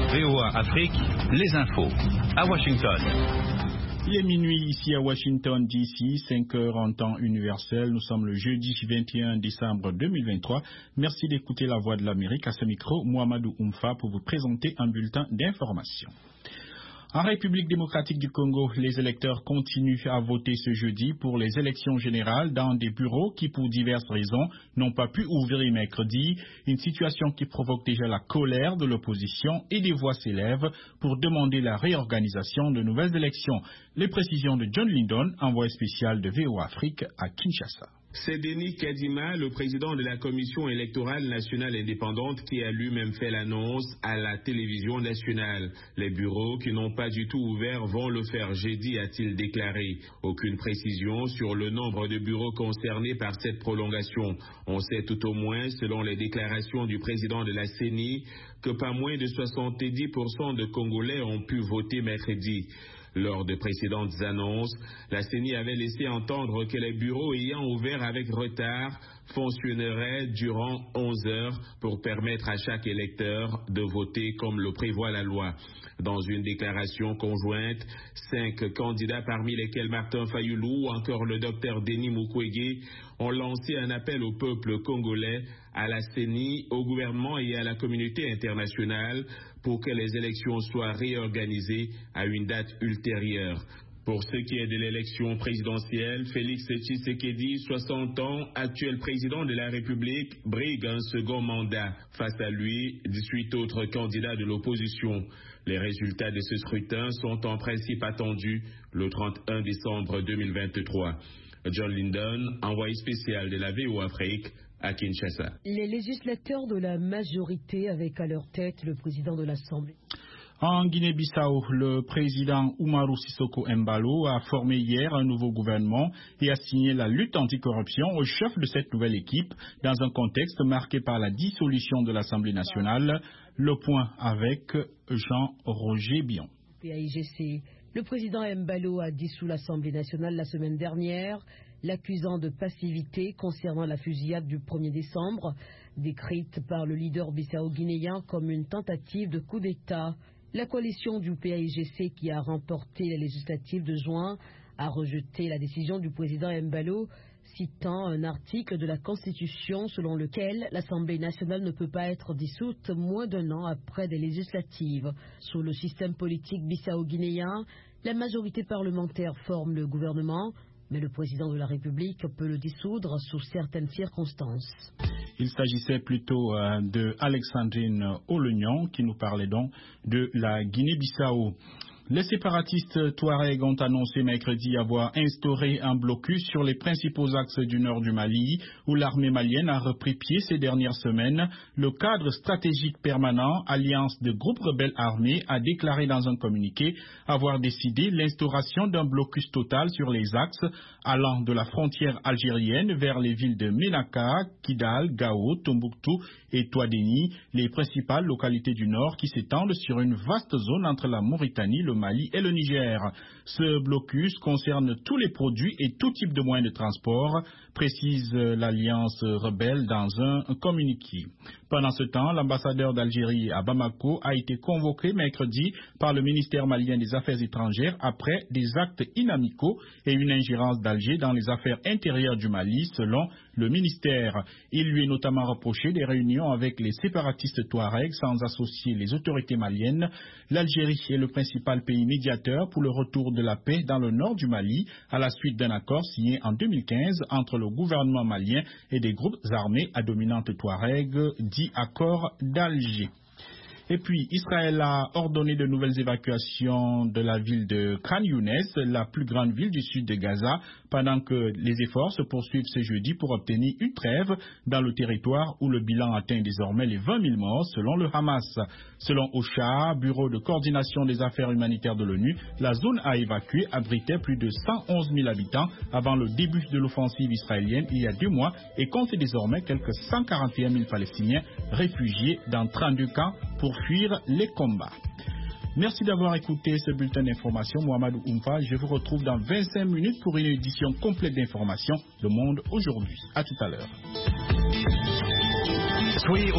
VOA Afrique, les infos. À Washington. Il est minuit ici à Washington DC, 5 heures en temps universel. Nous sommes le jeudi 21 décembre 2023. Merci d'écouter la voix de l'Amérique. À ce micro, Mohamedou Oumfa pour vous présenter un bulletin d'information. En République démocratique du Congo, les électeurs continuent à voter ce jeudi pour les élections générales dans des bureaux qui, pour diverses raisons, n'ont pas pu ouvrir mercredi. Une situation qui provoque déjà la colère de l'opposition et des voix s'élèvent pour demander la réorganisation de nouvelles élections. Les précisions de John Lindon, envoyé spécial de VOA Afrique à Kinshasa. C'est Denis Kadima, le président de la Commission électorale nationale indépendante, qui a lui-même fait l'annonce à la télévision nationale. Les bureaux qui n'ont pas du tout ouvert vont le faire jeudi, a-t-il déclaré. Aucune précision sur le nombre de bureaux concernés par cette prolongation. On sait tout au moins, selon les déclarations du président de la CENI, que pas moins de 70% de Congolais ont pu voter mercredi. Lors de précédentes annonces, la CENI avait laissé entendre que les bureaux ayant ouvert avec retard fonctionneraient durant 11 heures pour permettre à chaque électeur de voter comme le prévoit la loi. Dans une déclaration conjointe, 5 candidats, parmi lesquels Martin Fayoulou ou encore le docteur Denis Mukwege, ont lancé un appel au peuple congolais, à la CENI, au gouvernement et à la communauté internationale pour que les élections soient réorganisées à une date ultérieure. Pour ce qui est de l'élection présidentielle, Félix Tshisekedi, 60 ans, actuel président de la République, brigue un second mandat. Face à lui, 18 autres candidats de l'opposition. Les résultats de ce scrutin sont en principe attendus le 31 décembre 2023. John Lindon, envoyé spécial de la VOA Afrique à Kinshasa. Les législateurs de la majorité avec à leur tête le président de l'Assemblée. En Guinée-Bissau, le président Umaru Sissoco Embalo a formé hier un nouveau gouvernement et a signé la lutte anticorruption au chef de cette nouvelle équipe dans un contexte marqué par la dissolution de l'Assemblée nationale. Le point avec Jean-Roger Bion. PAIGC. Le président Embalo a dissous l'Assemblée nationale la semaine dernière, l'accusant de passivité concernant la fusillade du 1er décembre, décrite par le leader bissau-guinéen comme une tentative de coup d'État. La coalition du PAIGC, qui a remporté les législatives de juin, a rejeté la décision du président Embalo, citant un article de la Constitution selon lequel l'Assemblée nationale ne peut pas être dissoute moins d'un an après des législatives. Sous le système politique bissau-guinéen, la majorité parlementaire forme le gouvernement, mais le président de la République peut le dissoudre sous certaines circonstances. Il s'agissait plutôt de Alexandrine Olignon qui nous parlait donc de la Guinée-Bissau. Les séparatistes Touaregs ont annoncé mercredi avoir instauré un blocus sur les principaux axes du nord du Mali, où l'armée malienne a repris pied ces dernières semaines. Le cadre stratégique permanent, alliance de groupes rebelles armés, a déclaré dans un communiqué avoir décidé l'instauration d'un blocus total sur les axes allant de la frontière algérienne vers les villes de Ménaka, Kidal, Gao, Tombouctou et Touadéni, les principales localités du nord qui s'étendent sur une vaste zone entre la Mauritanie, le Mali et le Niger. Ce blocus concerne tous les produits et tout type de moyens de transport, précise l'Alliance rebelle dans un communiqué. Pendant ce temps, l'ambassadeur d'Algérie à Bamako a été convoqué mercredi par le ministère malien des Affaires étrangères après des actes inamicaux et une ingérence d'Alger dans les affaires intérieures du Mali, selon le ministère. Il lui est notamment reproché des réunions avec les séparatistes Touaregs sans associer les autorités maliennes. L'Algérie est le principal pays médiateur pour le retour de la paix dans le nord du Mali à la suite d'un accord signé en 2015 entre le gouvernement malien et des groupes armés à dominante Touareg, dit accord d'Alger. Et puis, Israël a ordonné de nouvelles évacuations de la ville de Khan Younes, la plus grande ville du sud de Gaza, pendant que les efforts se poursuivent ce jeudi pour obtenir une trêve dans le territoire où le bilan atteint désormais les 20 000 morts selon le Hamas. Selon OCHA, Bureau de coordination des affaires humanitaires de l'ONU, la zone à évacuer abritait plus de 111 000 habitants avant le début de l'offensive israélienne il y a 2 mois et compte désormais quelques 141 000 Palestiniens réfugiés dans 32 camps pour fuir les combats. Merci d'avoir écouté ce bulletin d'information. Mohamedou Oumfa, je vous retrouve dans 25 minutes pour une édition complète d'informations Le Monde aujourd'hui. À tout à l'heure. Soyez